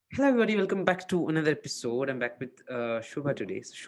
Hello, everybody. Welcome back to another episode. I'm back with Shobha today. So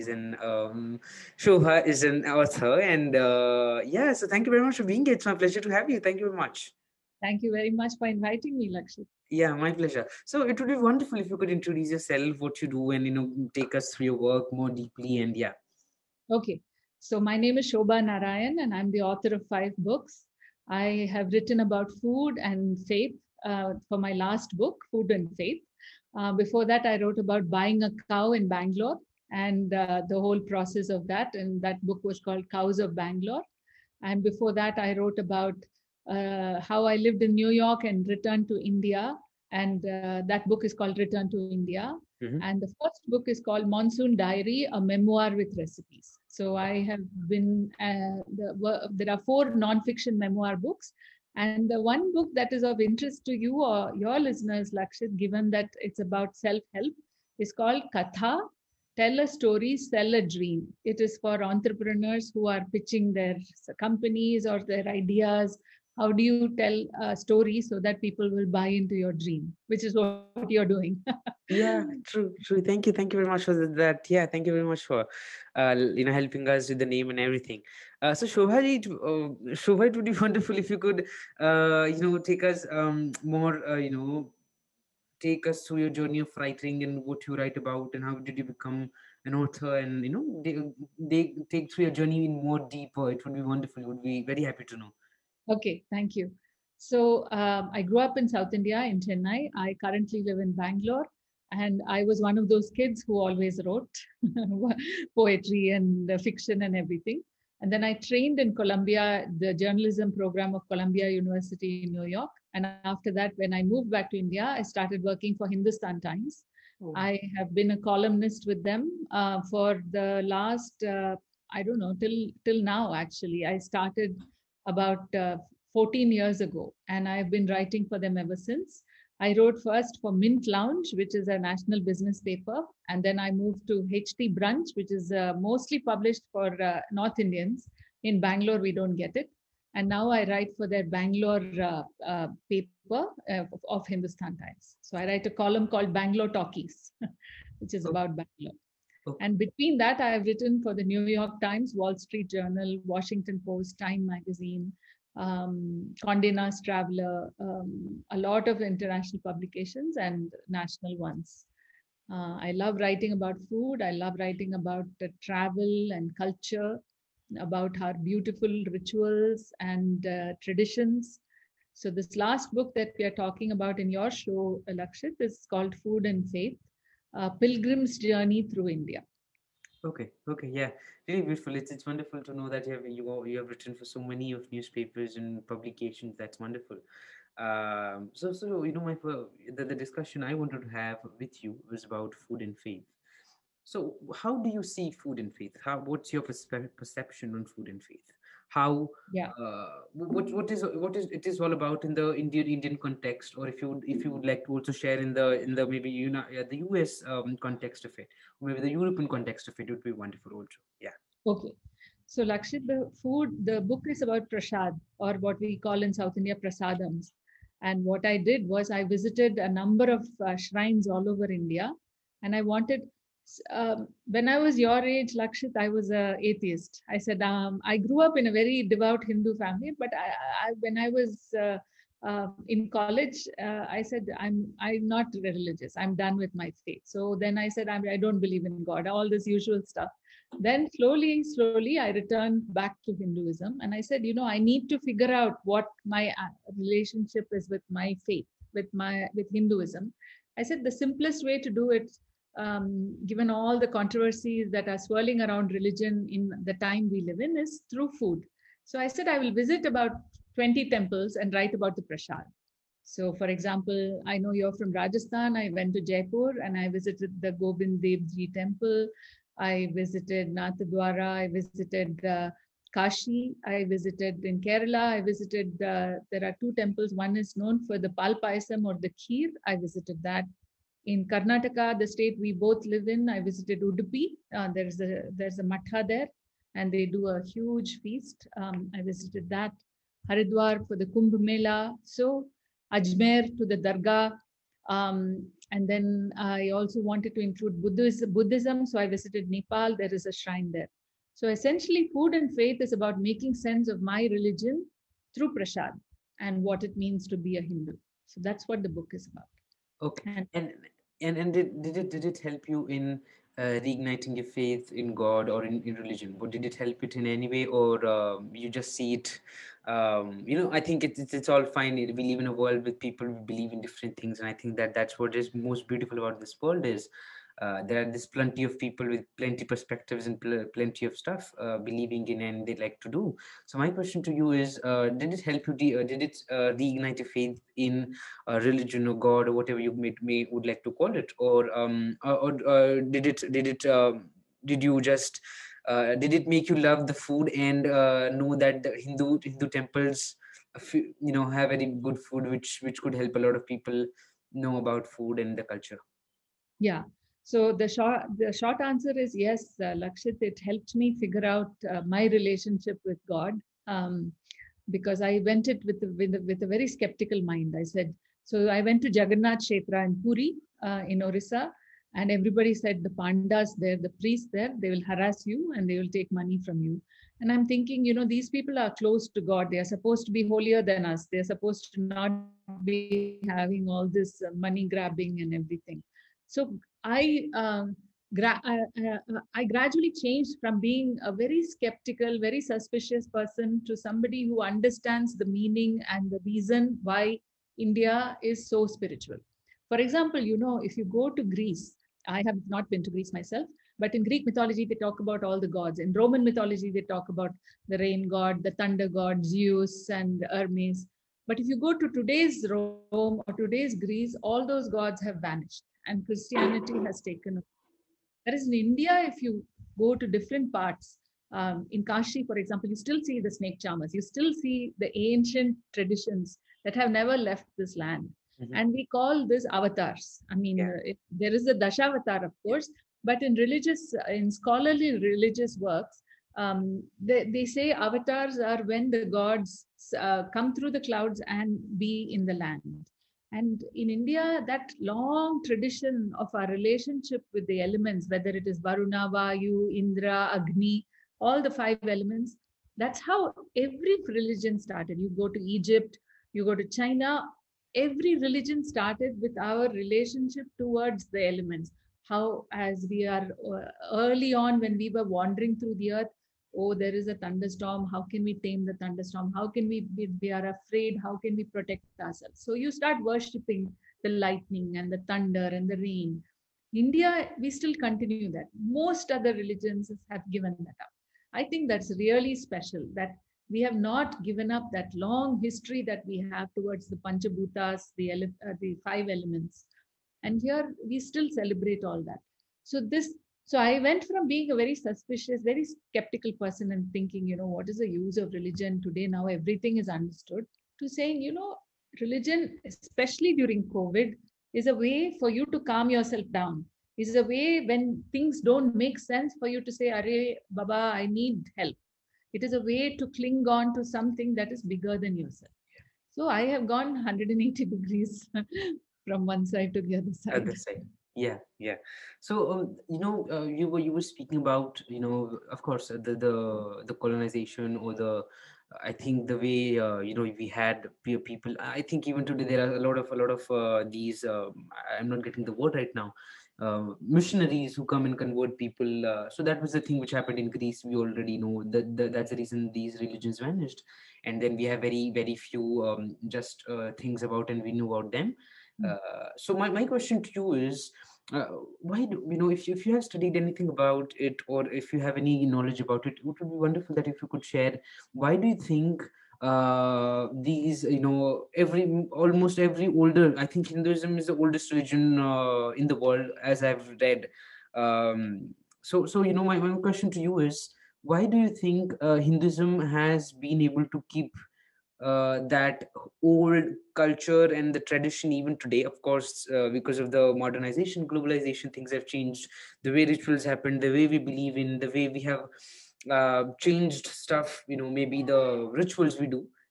Shobha is an author, and yeah. So thank you very much for being here. It's my pleasure to have you. Thank you very much. Thank you very much for inviting me, Lakshit. Yeah, my pleasure. So it would be wonderful if you could introduce yourself, what you do, and take us through your work more deeply. And yeah. Okay, so my name is Shobha Narayan, and I'm the author of 5 books. I have written about food and faith for my last book, Food and Faith. Before that, I wrote about buying a cow in Bangalore and the whole process of that. And that book was called Cows of Bangalore. And before that, I wrote about how I lived in New York and returned to India. And that book is called Return to India. Mm-hmm. And the first book is called Monsoon Diary, a memoir with recipes. So I have been, there are 4 non-fiction memoir books. And the one book that is of interest to you or your listeners, Lakshit, given that it's about self help, is called Katha, Tell a Story, Sell a Dream. It is for entrepreneurs who are pitching their companies or their ideas. How do you tell a story so that people will buy into your dream, which is what you're doing? Yeah, true, true. Thank you very much for that. Yeah, thank you very much for, helping us with the name and everything. Shobha, it would be wonderful if you could, take us more, take us through your journey of writing and what you write about and how did you become an author and they take through your journey in more deeper. It would be wonderful. Would be very happy to know. Okay, thank you. So I grew up in South India in Chennai. I currently live in Bangalore. And I was one of those kids who always wrote poetry and fiction and everything. And then I trained in Columbia, the journalism program of Columbia University in New York. And after that, when I moved back to India, I started working for Hindustan Times. Oh. I have been a columnist with them for the last, I don't know, till now, actually. I started about 14 years ago, and I've been writing for them ever since. I wrote first for Mint Lounge, which is a national business paper, and then I moved to HT Brunch, which is mostly published for North Indians. In Bangalore, we don't get it. And now I write for their Bangalore paper of Hindustan Times. So I write a column called Bangalore Talkies, which is Oh, about Bangalore. oh. And between that, I have written for the New York Times, Wall Street Journal, Washington Post, Time Magazine, Condé Nast Traveler, a lot of international publications and national ones. I love writing about food. I love writing about travel and culture, about our beautiful rituals and traditions. So, this last book that we are talking about in your show, Lakshit, is called Food and Faith, Pilgrim's Journey Through India. Okay, okay, yeah, really beautiful. It's wonderful to know that you have written for so many of newspapers and publications. That's wonderful. So the discussion I wanted to have with you was about food and faith. So how do you see food and faith? What's your perception on food and faith? How Yeah. what is it is all about in the Indian context, or if you would like to also share in the maybe the US context of it, or maybe the European context of it would be wonderful also. Yeah. Okay. So, Lakshit, the book is about prasad, or what we call in South India prasadams. And what I did was I visited a number of shrines all over India, and I wanted. When I was your age, Lakshit, I was a atheist. I said I grew up in a very devout Hindu family, but when I was in college, I said I'm not religious. I'm done with my faith. So then I said I don't believe in God. All this usual stuff. Then slowly, I returned back to Hinduism, and I said, I need to figure out what my relationship is with my faith, with Hinduism. I said the simplest way to do it, given all the controversies that are swirling around religion in the time we live in, is through food. So I said I will visit about 20 temples and write about the prasad. So, for example, I know you're from Rajasthan. I went to Jaipur and I visited the Gobind Dev Ji temple. I visited Nathdwara. I visited Kashi. I visited in Kerala. I visited, there are 2 temples. One is known for the Pal Payasam or the Kheer. I visited that. In Karnataka, the state we both live in, I visited Udupi. There's a matha there, and they do a huge feast. I visited that. Haridwar for the Kumbh Mela. So Ajmer to the Dargah. And then I also wanted to include Buddhism. So I visited Nepal. There is a shrine there. So essentially, food and faith is about making sense of my religion through prasad and what it means to be a Hindu. So that's what the book is about. Okay. And And did it help you in reigniting your faith in God or in religion? Or did it help it in any way, or you just see it? I think it's all fine. We live in a world with people who believe in different things, and I think that's what is most beautiful about this world is there are this plenty of people with plenty perspectives and plenty of stuff believing in and they like to do. So my question to you is, did it help you? Did it reignite your faith in religion or God or whatever you would like to call it, or did you just did it make you love the food and know that the Hindu temples have very good food which could help a lot of people know about food and the culture? yeah, so the short answer is yes, Lakshit. It helped me figure out my relationship with God. Um, because I went it with a very skeptical mind. I said, so I went to Jagannath Kshetra in Puri, in Orissa, and everybody said the pandas there, the priests there, they will harass you and they will take money from you. And I'm thinking, these people are close to God. They are supposed to be holier than us. They're supposed to not be having all this money grabbing and everything. So I I gradually changed from being a very skeptical, very suspicious person to somebody who understands the meaning and the reason why India is so spiritual. For example, if you go to Greece, I have not been to Greece myself, but in Greek mythology, they talk about all the gods. In Roman mythology, they talk about the rain god, the thunder god, Zeus, and Hermes. But if you go to today's Rome or today's Greece, all those gods have vanished and Christianity has taken. Whereas in India, if you go to different parts, in Kashi, for example, you still see the snake charmers, you still see the ancient traditions that have never left this land. And we call this avatars. I mean, Yeah. there is a Dashavatar, of course, but in scholarly religious works, they say avatars are when the gods come through the clouds and be in the land. And in India, that long tradition of our relationship with the elements, whether it is Varuna, Vayu, Indra, Agni, all the five elements, that's how every religion started. You go to Egypt, you go to China, every religion started with our relationship towards the elements. How, as we are early on, when we were wandering through the earth, oh, there is a thunderstorm. How can we tame the thunderstorm? How can we are afraid? How can we protect ourselves? So you start worshipping the lightning and the thunder and the rain. India, we still continue that. Most other religions have given that up. I think that's really special that we have not given up that long history that we have towards the Panchabhutas, the five elements. And here we still celebrate all that. So so I went from being a very suspicious, very skeptical person and thinking, what is the use of religion today? Now everything is understood, to saying, religion, especially during COVID, is a way for you to calm yourself down. Is a way when things don't make sense for you to say, Are Baba, I need help. It is a way to cling on to something that is bigger than yourself. So I have gone 180 degrees from one side to the other side. Other side. Yeah. So you were speaking about, of course, the colonization or the I think the way we had people. I think even today there are a lot of these. I'm not getting the word right now. Missionaries who come and convert people. So that was the thing which happened in Greece. We already know that's the reason these religions vanished, and then we have very very few just things about and we know about them. So my question to you is, uh, why do if you have studied anything about it or if you have any knowledge about it, it would be wonderful that if you could share. Why do you think these almost every older, I think Hinduism is the oldest religion in the world, as I've read. So my question to you is, why do you think Hinduism has been able to keep that old culture and the tradition even today? Of course, because of the modernization, globalization, things have changed. The way rituals happen, the way we believe in, the way we have changed stuff, maybe the rituals we do.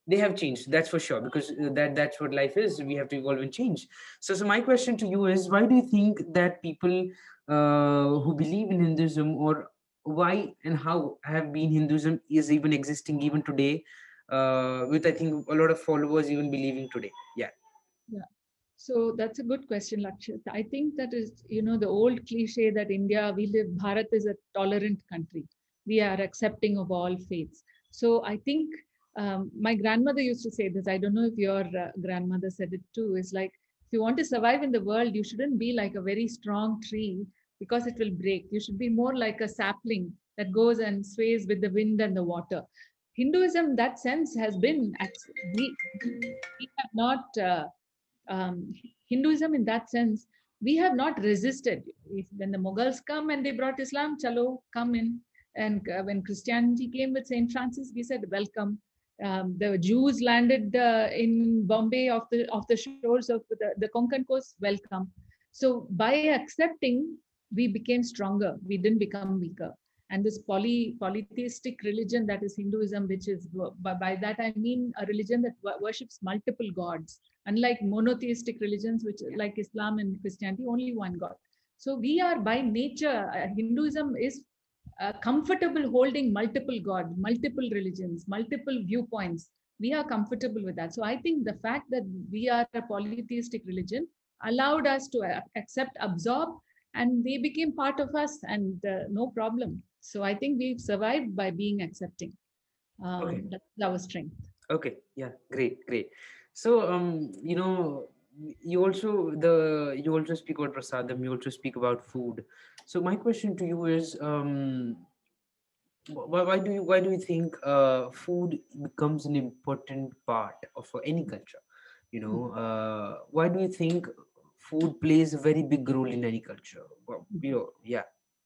They have changed, that's for sure, because that's what life is. We have to evolve and change. So my question to you is, why do you think that people who believe in Hinduism, or why and how have been Hinduism is even existing even today, with I think a lot of followers even believing today? Yeah. Yeah. So that's a good question, Lakshit. I think that is, the old cliche that Bharat is a tolerant country. We are accepting of all faiths. So I think my grandmother used to say this. I don't know if your grandmother said it too. Is like, if you want to survive in the world, you shouldn't be like a very strong tree because it will break. You should be more like a sapling that goes and sways with the wind and the water. Hinduism, in that sense, has been, we have not. Um, Hinduism, in that sense, we have not resisted. When the Mughals come and they brought Islam, chalo, come in. And when Christianity came with Saint Francis, we said welcome. The Jews landed in Bombay off the shores of the Konkan coast, welcome. So by accepting, we became stronger. We didn't become weaker. And this polytheistic religion that is Hinduism, which is, by that I mean a religion that worships multiple gods, unlike monotheistic religions, which like Islam and Christianity, only one God. So we are by nature, Hinduism is comfortable holding multiple gods, multiple religions, multiple viewpoints. We are comfortable with that. So I think the fact that we are a polytheistic religion allowed us to accept, absorb, and they became part of us, and no problem. So I think we've survived by being accepting. Okay. That's our strength. Okay. Yeah. Great. So, you also speak about prasadam. You also speak about food. So my question to you is, why do you think food becomes an important part of any culture? Why do you think food plays a very big role in any culture? Well, yeah.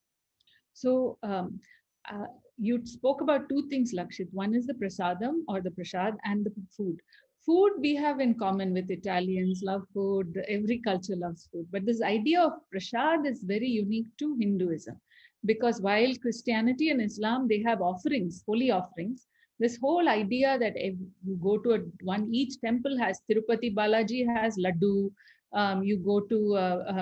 So uh, you spoke about two things, Lakshit. One is the prasadam or the prasad, and the food. Food we have in common with Italians, love food. Every culture loves food. But this idea of prasad is very unique to Hinduism, because while Christianity and Islam, they have offerings, holy offerings. This whole idea that you go to each temple has Tirupati Balaji has laddu, you go to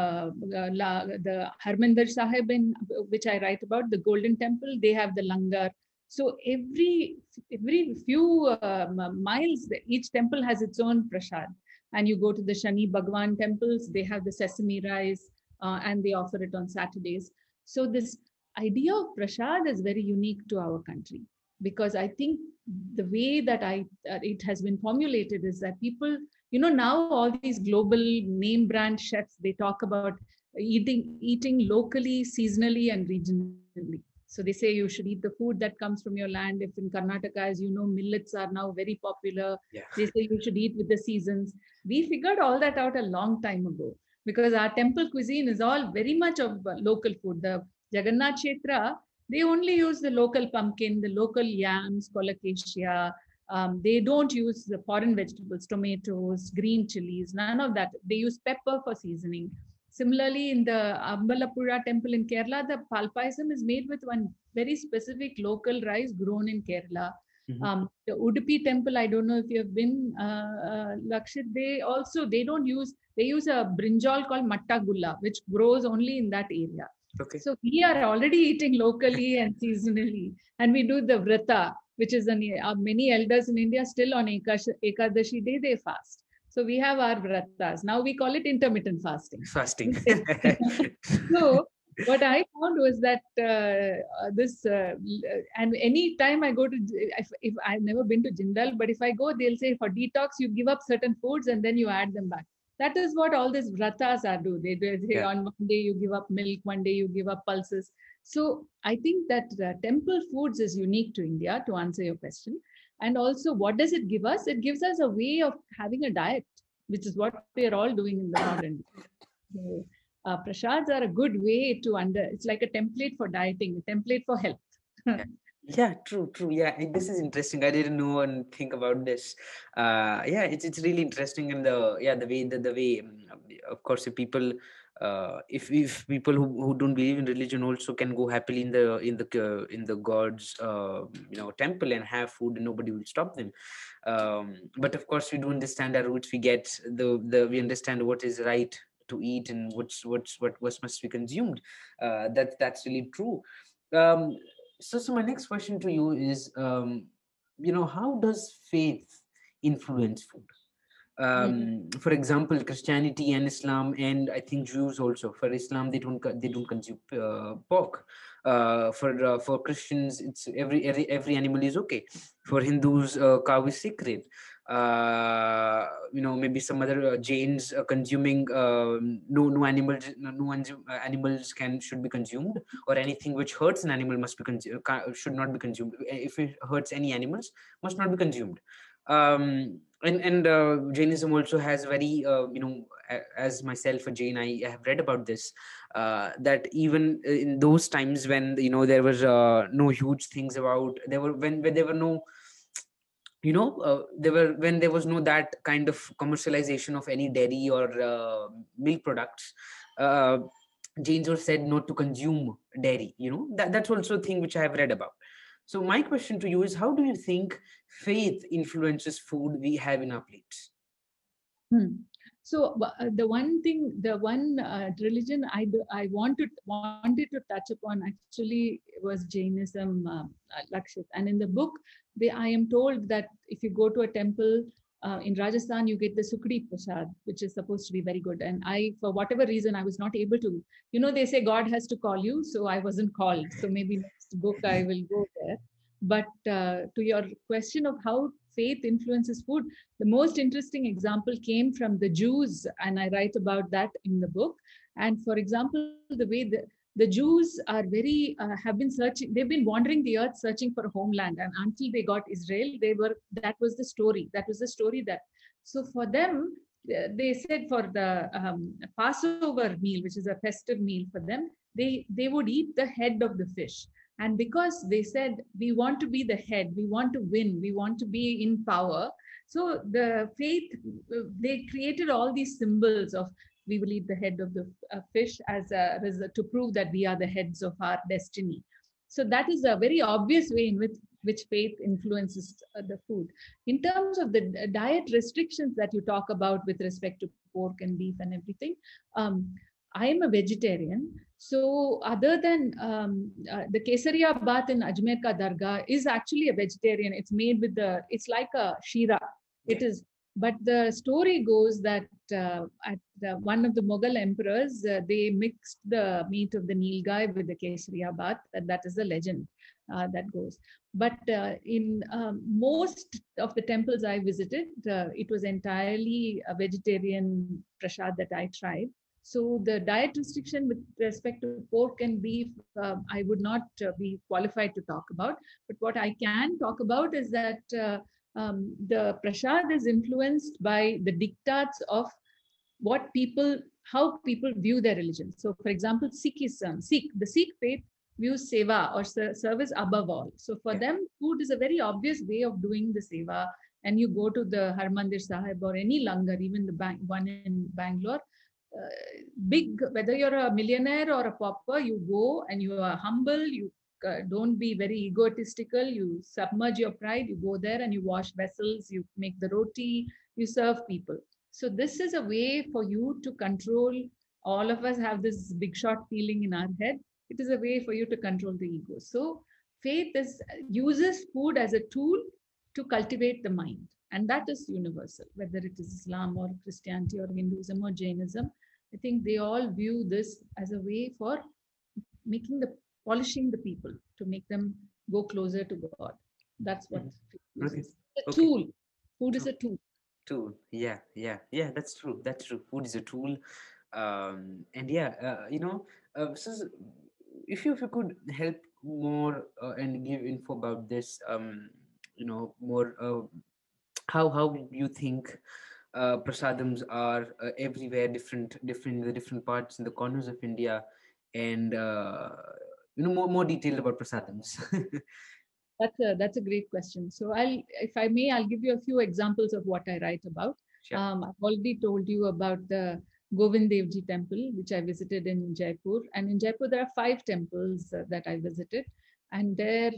the Harmandir Sahib, in which I write about, the Golden Temple. They have the langar. So every few miles, each temple has its own prasad. And you go to the Shani Bhagwan temples. They have the sesame rice, and they offer it on Saturdays. So this idea of prasad is very unique to our country, because I think the way that it has been formulated is that people, now all these global name brand chefs, they talk about eating locally, seasonally, and regionally. So they say you should eat the food that comes from your land. If in Karnataka, as you know, millets are now very popular. Yeah. They say you should eat with the seasons. We figured all that out a long time ago, because our temple cuisine is all very much of local food. The Jagannath Kshetra, they only use the local pumpkin, the local yams, colocasia. They don't use the foreign vegetables, tomatoes, green chilies, none of that. They use pepper for seasoning. Similarly, in the Ambalapura temple in Kerala, the palpaisam is made with one very specific local rice grown in Kerala. Mm-hmm. The Udupi temple, I don't know if you have been, Lakshit, they use a brinjal called matta gulla, which grows only in that area. Okay. So we are already eating locally and seasonally, and we do the vrata, which is many elders in India still on Ekadashi day, they fast. So we have our vratas. Now we call it intermittent fasting. So what I found was that and any time I go to, if I've never been to Jindal, but if I go, they'll say for detox, you give up certain foods and then you add them back. That is what all these vratas are do. They say on one day you give up milk, one day you give up pulses. So I think that temple foods is unique to India, to answer your question. And also, what does it give us? It gives us a way of having a diet, which is what we are all doing in the modern. So, prasads are a good way it's like a template for dieting, a template for health. Yeah, true. Yeah, this is interesting. I didn't know and think about this. Yeah, it's really interesting, and the way of course, if people who don't believe in religion also can go happily in the god's temple and have food, and nobody will stop them. But of course, we do understand our roots. We get we understand what is right to eat and what must be consumed. That's really true. um, so my next question to you is, how does faith influence food? For example, Christianity and Islam, and I think Jews also. For Islam, they don't consume pork. For Christians, it's every animal is okay. For Hindus, cow is sacred. Maybe some other Jains consuming no animals, animals should be consumed, or anything which hurts an animal must be should not be consumed. If it hurts any animals, must not be consumed. And Jainism also has very as myself a Jain, I have read about this, that even in those times when there was no huge things about, there were when there were no when there was no that kind of commercialization of any dairy or milk products, uh, Jains were said not to consume dairy. That's also a thing which I have read about. So my question to you is, how do you think faith influences food we have in our plates? So the one religion I wanted to touch upon actually was Jainism, Lakshit. And in the book, I am told that if you go to a temple in Rajasthan, you get the Sukdi Prasad, which is supposed to be very good. And for whatever reason, I was not able to. They say God has to call you, so I wasn't called. So maybe next book I will go there. But to your question of how faith influences food, the most interesting example came from the Jews, and I write about that in the book. And for example, the way the Jews are have been searching, they've been wandering the earth searching for a homeland, and until they got Israel, that was the story. So for them, they said for the Passover meal, which is a festive meal for them, they would eat the head of the fish. And because they said, we want to be the head, we want to win, we want to be in power. So the faith, they created all these symbols of, we will eat the head of the fish as to prove that we are the heads of our destiny. So that is a very obvious way in which faith influences the food. In terms of the diet restrictions that you talk about with respect to pork and beef and everything, I am a vegetarian. So other than the Kesaria Bath in Ajmer Ka Dargah is actually a vegetarian. It's made with it's like a shira. It is. But the story goes that at one of the Mughal emperors, they mixed the meat of the Nilgai with the Kesaria Bath. That is the legend that goes. But in most of the temples I visited, it was entirely a vegetarian prasad that I tried. So the diet restriction with respect to pork and beef, I would not be qualified to talk about. But what I can talk about is that the prasad is influenced by the diktats of how people view their religion. So for example, the Sikh faith views seva or service above all. So for them, food is a very obvious way of doing the seva. And you go to the Harmandir Sahib or any langar, even the one in Bangalore, whether you're a millionaire or a pauper, you go and you are humble, you don't be very egotistical, you submerge your pride, you go there and you wash vessels, you make the roti, you serve people. So this is a way for you to control. All of us have this big shot feeling in our head. It is a way for you to control the ego. So faith uses food as a tool to cultivate the mind. And that is universal, whether it is Islam or Christianity or Hinduism or Jainism. I think they all view this as a way for polishing the people to make them go closer to God. That's what is. A tool. Food is a tool. Yeah. That's true. Food is a tool. And so if you could help more and give info about this, more. How you think prasadams are everywhere, different in the different parts in the corners of India, and more detailed about prasadams. That's a great question. So if I may, I'll give you a few examples of what I write about. Sure. I've already told you about the Govind Dev Ji temple, which I visited in Jaipur. And in Jaipur, there are 5 temples that I visited. And there,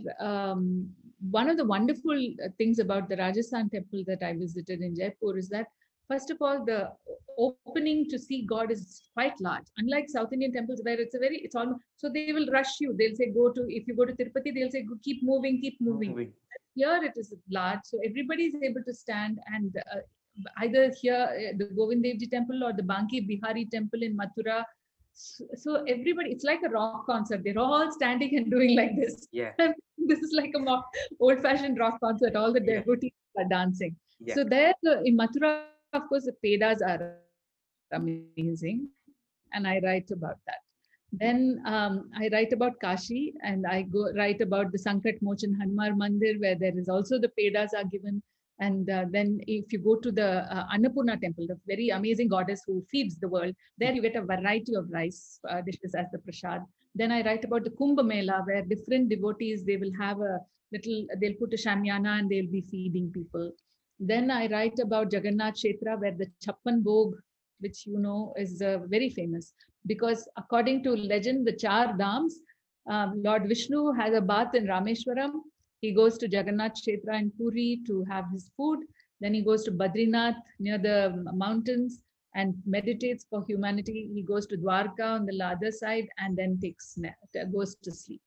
one of the wonderful things about the Rajasthan temple that I visited in Jaipur is that, first of all, the opening to see God is quite large. Unlike South Indian temples, where it's almost, so they will rush you. They'll say, if you go to Tirupati, they'll say, keep moving, keep moving. Here it is large. So everybody is able to stand and either here, the Govind Dev Ji temple or the Banki Bihari temple in Mathura. So everybody, it's like a rock concert. They're all standing and doing like this. Yeah. This is like a old-fashioned rock concert. All the devotees are dancing. Yeah. So there in Mathura, of course, the pedas are amazing, and I write about that. Then I write about Kashi, and I write about the Sankat Mochan Hanuman Mandir, where there is also the pedas are given. And then if you go to the Annapurna temple, the very amazing goddess who feeds the world, there you get a variety of rice dishes as the prasad. Then I write about the Kumbh Mela, where different devotees, they will have they'll put a shamiana and they'll be feeding people. Then I write about Jagannath Kshetra, where the Chappan Bhog, which you know is very famous, because according to legend, the Char Dhams, Lord Vishnu has a bath in Rameshwaram. He goes to Jagannath Kshetra in Puri to have his food. Then he goes to Badrinath near the mountains and meditates for humanity. He goes to Dwarka on the other side and then goes to sleep.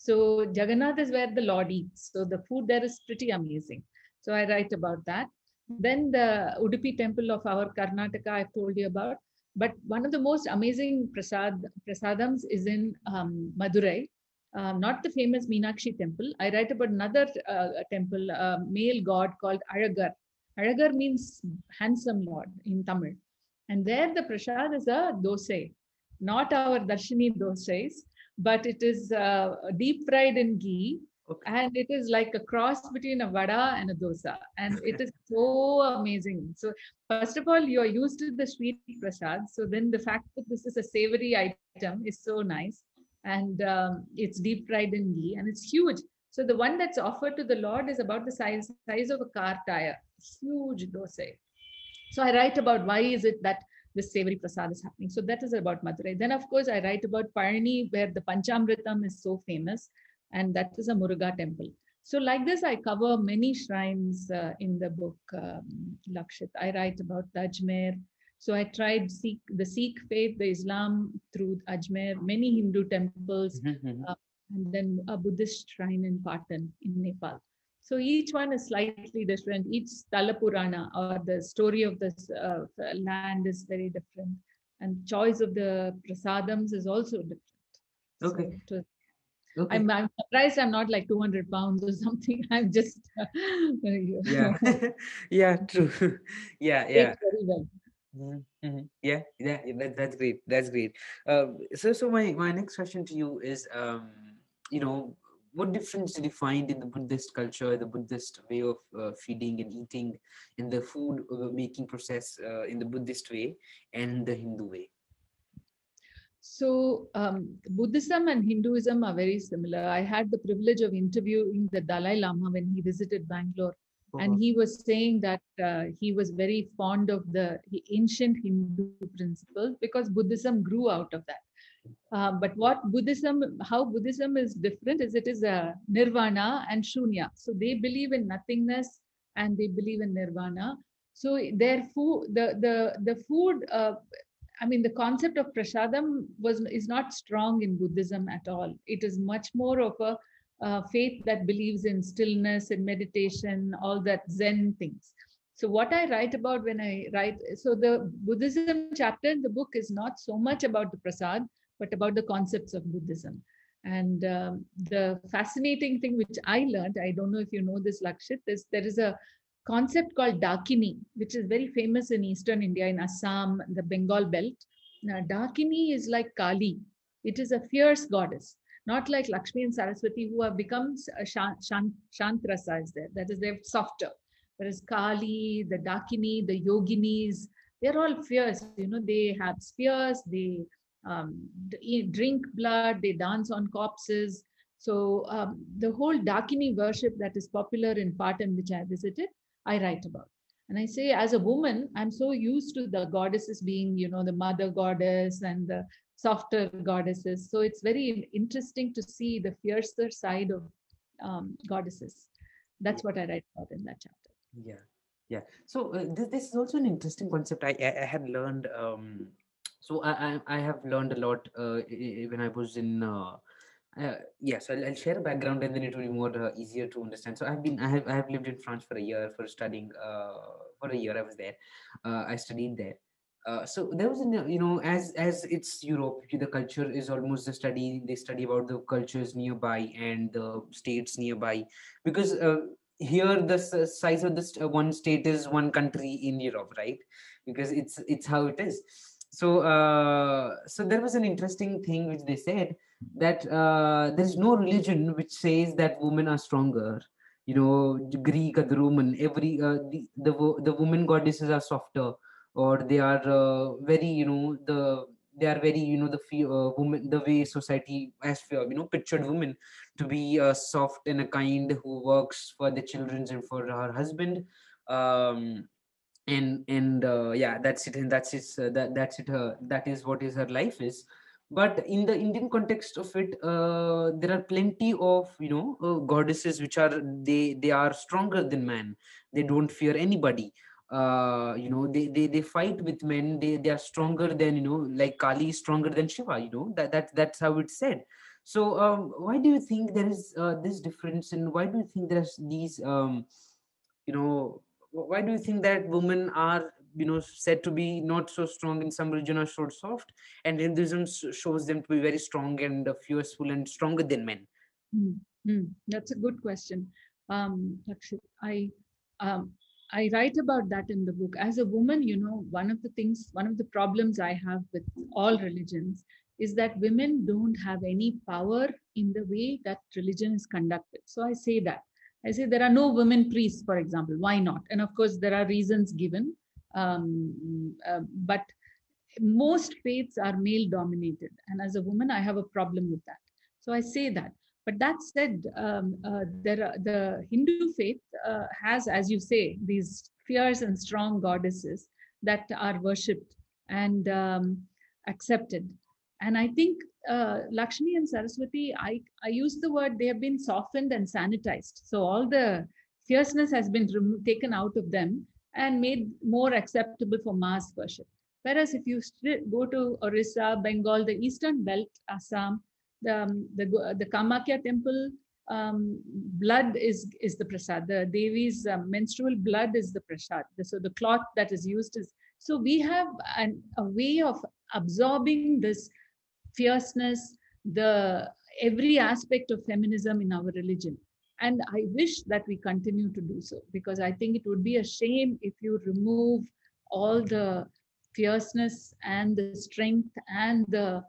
So Jagannath is where the Lord eats. So the food there is pretty amazing. So I write about that. Then the Udupi temple of our Karnataka, I've told you about. But one of the most amazing prasadams is in Madurai. Not the famous Meenakshi temple. I write about another temple, male god called Alagar. Alagar means handsome lord in Tamil. And there the prasad is a dosai, not our Darshini dosais, but it is deep fried in ghee. Okay. And it is like a cross between a vada and a dosa. And it is so amazing. So first of all, you're used to the sweet prasad. So then the fact that this is a savory item is so nice. And it's deep fried in ghee and it's huge. So the one that's offered to the Lord is about the size of a car tire. Huge dosai. So I write about why is it that this savory prasad is happening. So that is about Madurai. Then of course I write about Palani, where the Panchamritam is so famous, and that is a Muruga temple. So like this, I cover many shrines in the book, Lakshit. I write about Ajmer. So I tried the Sikh faith, the Islam through Ajmer, many Hindu temples, and then a Buddhist shrine in Patan in Nepal. So each one is slightly different. Each Tala Purana or the story of this land is very different. And choice of the prasadams is also different. Okay. So okay. I'm surprised I'm not like 200 pounds or something. I'm just... yeah. Yeah, true. Yeah. Very well. Mm-hmm. Yeah, that's great. That's great. So my next question to you is, what difference did you find in the Buddhist culture, the Buddhist way of feeding and eating, in the food making process in the Buddhist way and the Hindu way? So Buddhism and Hinduism are very similar. I had the privilege of interviewing the Dalai Lama when he visited Bangalore. And he was saying that he was very fond of the ancient Hindu principles because Buddhism grew out of that. But how Buddhism is different is it is a nirvana and shunya. So they believe in nothingness and they believe in nirvana. So their food, the food, the concept of prasadam is not strong in Buddhism at all. It is much more of a faith that believes in stillness and meditation, all that Zen things. So what I write about when I write, so the Buddhism chapter in the book is not so much about the prasad, but about the concepts of Buddhism. And the fascinating thing which I learned, I don't know if you know this, Lakshit, is there is a concept called Dakini, which is very famous in Eastern India, in Assam, the Bengal belt. Now, Dakini is like Kali. It is a fierce goddess. Not like Lakshmi and Saraswati, who have become Shantrasa is there. That is, they're softer. Whereas Kali, the Dakini, the Yoginis, they're all fierce. They have spears, they drink blood, they dance on corpses. So the whole Dakini worship that is popular in Patan, which I visited, I write about. And I say, as a woman, I'm so used to the goddesses being, the mother goddess and the softer goddesses. So it's very interesting to see the fiercer side of goddesses. That's what I write about in that chapter. Yeah, yeah. So this is also an interesting concept. I had learned. So I have learned a lot when I was in. Yes, I'll share a background and then it will be more easier to understand. So I have lived in France for a year for studying. For a year I was there. I studied there. So there was as it's Europe, the culture is almost the study. They study about the cultures nearby and the states nearby, because here the size of this one state is one country in Europe, right? Because it's how it is. So so there was an interesting thing which they said, that there is no religion which says that women are stronger. The Greek or the Roman, every the women goddesses are softer, or they are very they are very woman, the way society has pictured women to be soft and a kind, who works for the children and for her husband. um and yeah, that's it, and that's it, that is what is her life is. But in the Indian context of it, there are plenty of goddesses which are, they are stronger than man. They don't fear anybody. They fight with men. They are stronger than, like Kali is stronger than Shiva. That's how it's said. So why do you think there is this difference, and why do you think there's these you know why do you think that women are said to be not so strong in some religion, or so soft, and Hinduism shows them to be very strong and fierceful and stronger than men? That's a good question. Lakshit, um, I write about that in the book. As a woman, one of the problems I have with all religions is that women don't have any power in the way that religion is conducted. So I say that. I say there are no women priests, for example. Why not? And of course, there are reasons given. But most faiths are male dominated. And as a woman, I have a problem with that. So I say that. But that said, the Hindu faith has, as you say, these fierce and strong goddesses that are worshipped and accepted. And I think Lakshmi and Saraswati, I use the word, they have been softened and sanitized. So all the fierceness has been taken out of them and made more acceptable for mass worship. Whereas if you go to Orissa, Bengal, the eastern belt, Assam, the Kamakya temple, blood is the prasad. The Devi's menstrual blood is the prasad. So the cloth that is used is. So we have a way of absorbing this fierceness, the every aspect of feminism in our religion. And I wish that we continue to do so, because I think it would be a shame if you remove all the fierceness and the strength and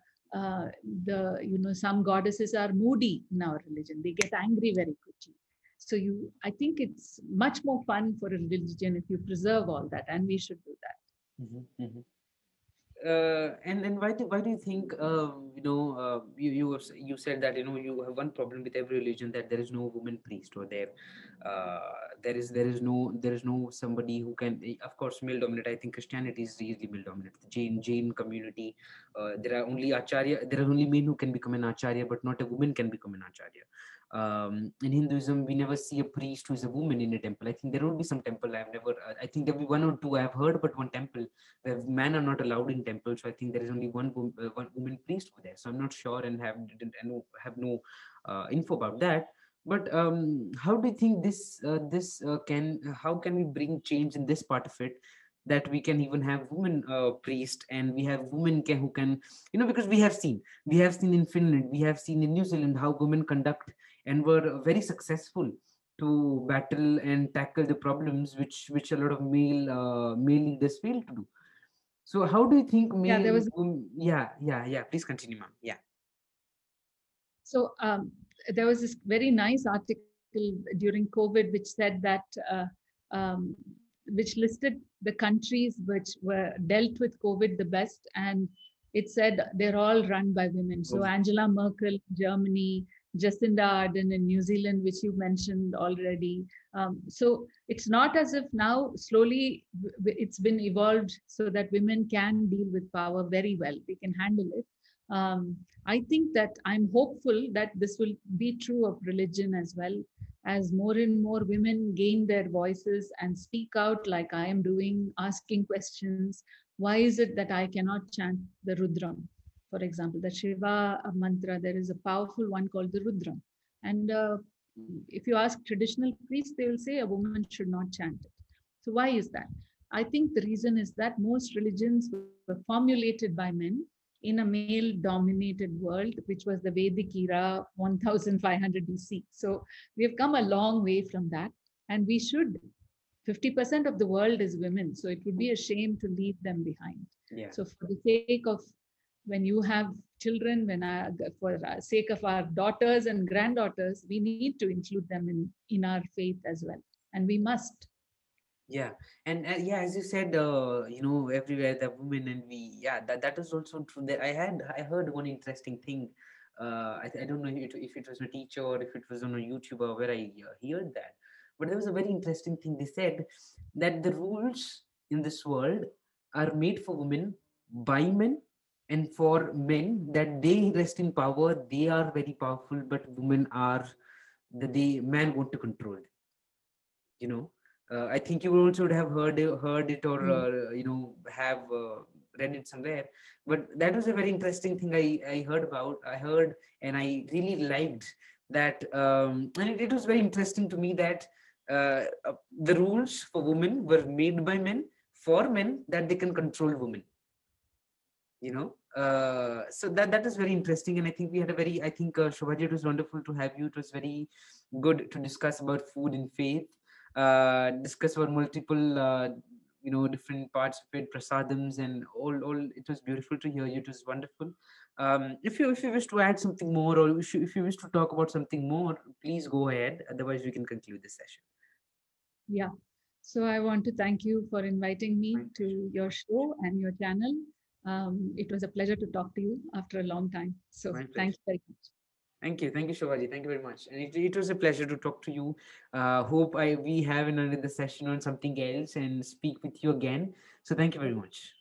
some goddesses are moody in our religion. They get angry very quickly. So I think it's much more fun for a religion if you preserve all that, and we should do that. Mm-hmm. And why do you think you said that you have one problem with every religion, that there is no woman priest, or there is no somebody who can, of course, male dominant. I think Christianity is really male dominant. The Jain community, there are only men who can become an acharya, but not a woman can become an acharya. In Hinduism, we never see a priest who is a woman in a temple. I think there will be some temple I've never. I think there will be one or two I've heard, but one temple where men are not allowed in temples. So I think there is only one woman priest over there. So I'm not sure and have no info about that. But how do you think this can how can we bring change in this part of it, that we can even have women priest, and we have women who can, because we have seen in Finland, we have seen in New Zealand how women conduct and were very successful to battle and tackle the problems which a lot of male leaders fail to do. So how do you think Yeah, there male? was Yeah. Please continue, ma'am. Yeah. So there was this very nice article during COVID which said that, which listed the countries which were dealt with COVID the best, and it said they're all run by women. So Angela Merkel, Germany, Jacinda Ardern in New Zealand, which you mentioned already. So it's not as if now slowly it's been evolved so that women can deal with power very well. They can handle it. I think that I'm hopeful that this will be true of religion as well, as more and more women gain their voices and speak out like I am doing, asking questions. Why is it that I cannot chant the Rudram? For example, the Shiva mantra, there is a powerful one called the Rudram. And if you ask traditional priests, they will say a woman should not chant it. So, why is that? I think the reason is that most religions were formulated by men in a male dominated world, which was the Vedic era 1500 BC. So, we have come a long way from that. And we should 50% of the world is women, so it would be a shame to leave them behind. Yeah. So for the sake of when you have children, for the sake of our daughters and granddaughters, we need to include them in our faith as well, and we must. Yeah, and yeah, as you said, everywhere the women, and we, yeah, that is also true. That I heard one interesting thing. I don't know if it was a teacher or if it was on a YouTuber where I heard that, but there was a very interesting thing. They said that the rules in this world are made for women by men, and for men that they rest in power, they are very powerful, but women are the man want to control. You know, I think you also would have heard it, or Mm. have read it somewhere. But that was a very interesting thing I heard about. I heard, and I really liked that. And it was very interesting to me that the rules for women were made by men for men, that they can control women. So that is very interesting, and I think we had a very, I think, Shobhaji, it was wonderful to have you. It was very good to discuss about food and faith, discuss about multiple different parts of it, prasadams, and all. It was beautiful to hear you. It was wonderful. If you wish to add something more, or if you wish to talk about something more, please go ahead. Otherwise, we can conclude this session. Yeah. So I want to thank you for inviting me to your show and your channel. It was a pleasure to talk to you after a long time. So thank you very much. Thank you, Shobhaji. Thank you very much, and it was a pleasure to talk to you. Hope we have another session on something else and speak with you again. So thank you very much.